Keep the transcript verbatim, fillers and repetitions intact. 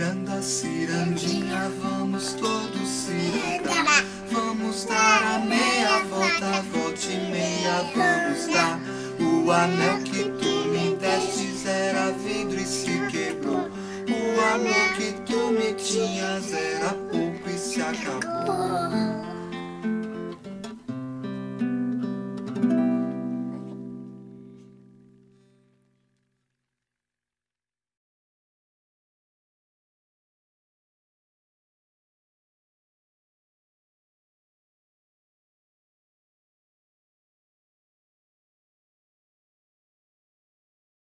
Ciranda, cirandinha, vamos todos cirandar. Vamos dar a meia volta, volte e meia, vamos dar. O anel que tu me destes era vidro e se quebrou. O amor que tu me tinhas era pouco e se acabou.